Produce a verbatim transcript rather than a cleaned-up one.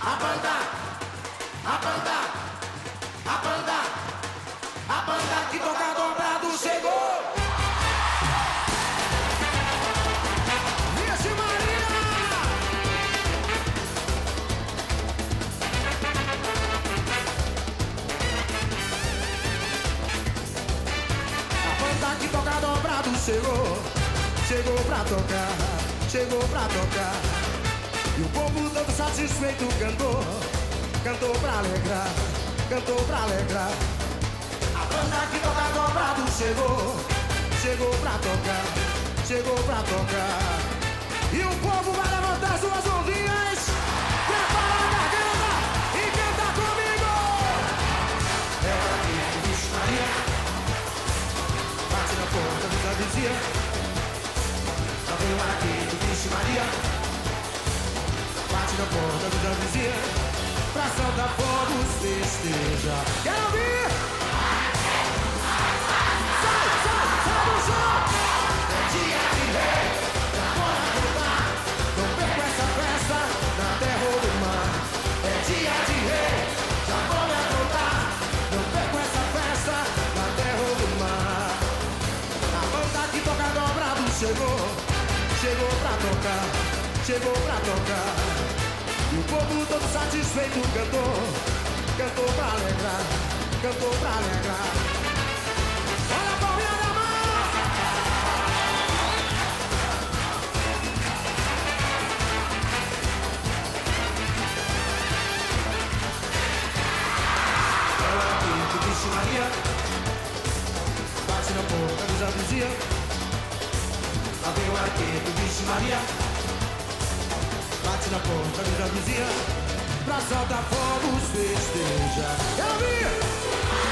A banda, a banda, a banda, a banda que toca dobrado chegou. Vixe Maria! A banda que toca dobrado chegou. Chegou pra tocar, chegou pra tocar. E o povo todo satisfeito cantou, cantou pra alegrar, cantou pra alegrar. A banda que toca dobrado chegou, chegou pra tocar, chegou pra tocar. E o povo vai levantar suas mãozinhas, prepara a garganta e canta comigo. É hora que Vixe Maria bate na porta da vizinha. Só vem o aqui do Vixe Maria bate na porta da vizinha pra soltar fogos, festeja. Quero ouvir! Sai, sai, sai do chão! É dia de rei, pra bora cantar. Não perco essa festa na terra ou no mar. É dia de rei, já vou me aprontar. Não perco essa festa na terra ou no mar. A banda que toca dobrado chegou, chegou pra tocar, chegou pra tocar. E o povo todo satisfeito cantou, cantou pra alegrar, cantou pra alegrar. Olha a palminha da mão! Ela aqui do Vixe Maria bate na porta dos avizia. Lá vem o arqueiro do Vixe Maria bate na porta da vizinha pra soltar fogos, festeja. Eu vi!